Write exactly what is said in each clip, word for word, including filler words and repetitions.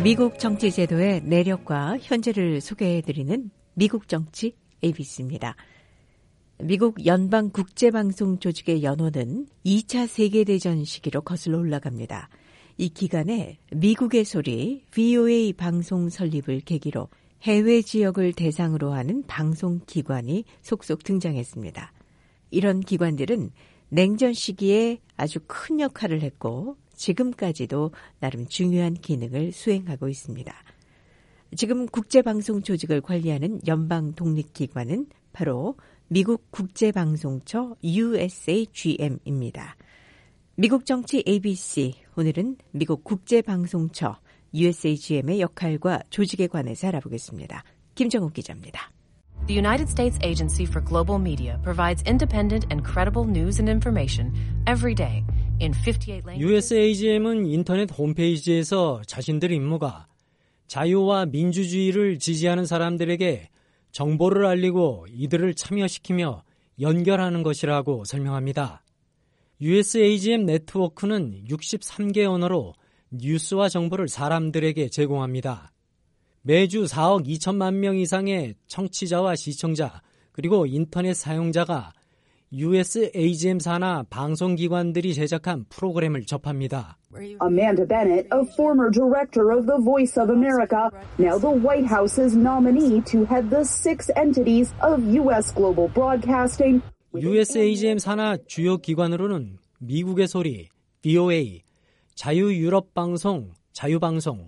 미국 정치 제도의 내력과 현재를 소개해드리는 미국 정치 에이비씨입니다. 미국 연방국제방송 조직의 연호는 이 차 세계대전 시기로 거슬러 올라갑니다. 이 기간에 미국의 소리 브이오에이 방송 설립을 계기로 해외 지역을 대상으로 하는 방송기관이 속속 등장했습니다. 이런 기관들은 냉전 시기에 아주 큰 역할을 했고 지금까지도 나름 중요한 기능을 수행하고 있습니다. 지금 국제방송 조직을 관리하는 연방 독립기관은 바로 미국 국제방송처 유에스에이지엠입니다. 미국 정치 에이비씨, 오늘은 미국 국제방송처 유에스에이지엠의 역할과 조직에 관해서 알아보겠습니다. 김정욱 기자입니다. The United States Agency for Global Media provides independent and credible news and information every day in fifty-eight languages. 유에스에이지엠은 인터넷 홈페이지에서 자신들 임무가 자유와 민주주의를 지지하는 사람들에게 정보를 알리고 이들을 참여시키며 연결하는 것이라고 설명합니다. 유에스에이지엠 네트워크는 육십삼 개 언어로 뉴스와 정보를 사람들에게 제공합니다. 매주 사억 이천만 명 이상의 청취자와 시청자 그리고 인터넷 사용자가 유에스에이지엠 산하 방송기관들이 제작한 프로그램을 접합니다. Amanda Bennett, a former director of the Voice of America, now the White House's nominee to head the six entities of 유에스 Global Broadcasting. 유에스에이지엠 산하 주요 기관으로는 미국의 소리, 브이오에이, 자유유럽방송, 자유방송,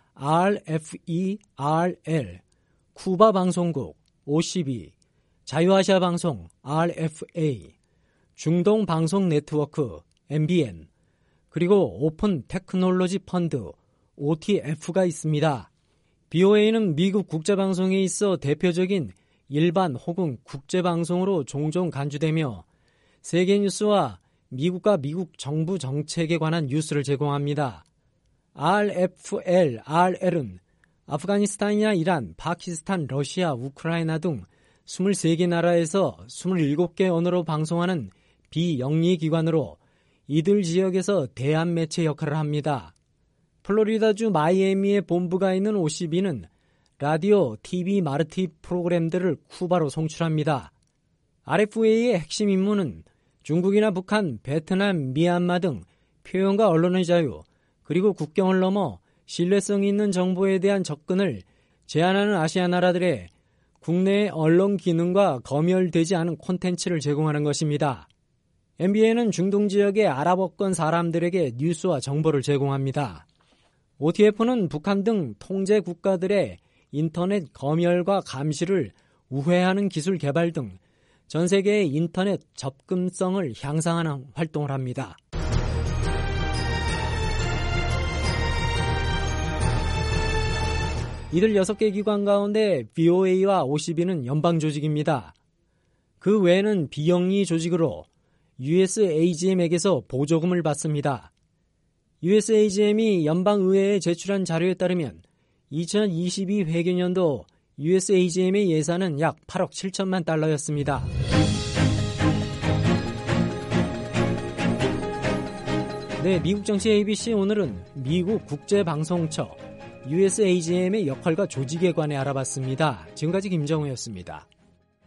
알에프이알엘, 쿠바방송국, 오씨비, 자유아시아방송, 알에프에이, 중동방송네트워크, 엠비엔, 그리고 오픈 테크놀로지 펀드, 오티에프가 있습니다. 브이오에이는 미국 국제방송에 있어 대표적인 일반 혹은 국제방송으로 종종 간주되며 세계 뉴스와 미국과 미국 정부 정책에 관한 뉴스를 제공합니다. 알에프엘, 알엘은 아프가니스탄이나 이란, 파키스탄, 러시아, 우크라이나 등 이십삼 개 나라에서 이십칠 개 언어로 방송하는 비영리기관으로 이들 지역에서 대한 매체 역할을 합니다. 플로리다주 마이애미에 본부가 있는 오씨비는 라디오, 티비, 마르티 프로그램들을 쿠바로 송출합니다. 알에프에이의 핵심 임무는 중국이나 북한, 베트남, 미얀마 등 표현과 언론의 자유, 그리고 국경을 넘어 신뢰성 있는 정보에 대한 접근을 제한하는 아시아 나라들의 국내 언론 기능과 검열되지 않은 콘텐츠를 제공하는 것입니다. 엠비엔은 중동 지역의 아랍어권 사람들에게 뉴스와 정보를 제공합니다. 오티에프는 북한 등 통제 국가들의 인터넷 검열과 감시를 우회하는 기술 개발 등 전 세계의 인터넷 접근성을 향상하는 활동을 합니다. 이들 여섯 개 기관 가운데 브이오에이와 오씨비는 연방조직입니다. 그 외에는 비영리 조직으로 유에스에이지엠에게서 보조금을 받습니다. 유에스에이지엠이 연방의회에 제출한 자료에 따르면 이천이십이 회계년도 유에스에이지엠의 예산은 약 팔억 칠천만 달러였습니다. 네, 미국 정치 에이비씨 오늘은 미국 국제방송처 유에스에이지엠의 역할과 조직에 관해 알아봤습니다. 지금까지 김정우였습니다.